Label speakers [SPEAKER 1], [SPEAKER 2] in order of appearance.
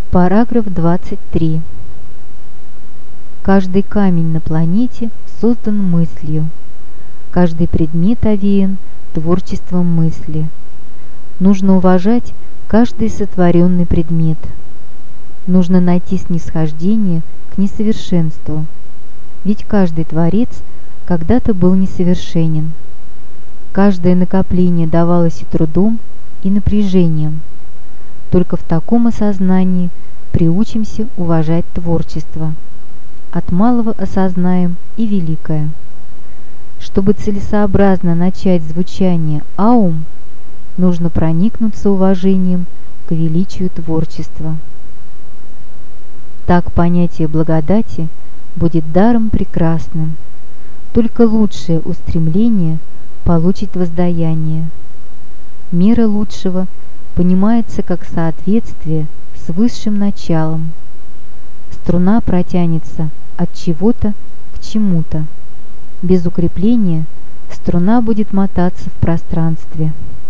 [SPEAKER 1] Параграф 23. Каждый камень на планете создан мыслью. Каждый предмет овеян творчеством мысли. Нужно уважать каждый сотворенный предмет. Нужно найти снисхождение к несовершенству, ведь каждый творец когда-то был несовершенен. Каждое накопление давалось и трудом, и напряжением. Только в таком осознании приучимся уважать творчество. От малого осознаем и великое. Чтобы целесообразно начать звучание «Аум», нужно проникнуться уважением к величию творчества. Так понятие благодати будет даром прекрасным. Только лучшее устремление получит воздаяние. Мера лучшего понимается как соответствие с высшим началом. Струна протянется от чего-то к чему-то. Без укрепления струна будет мотаться в пространстве.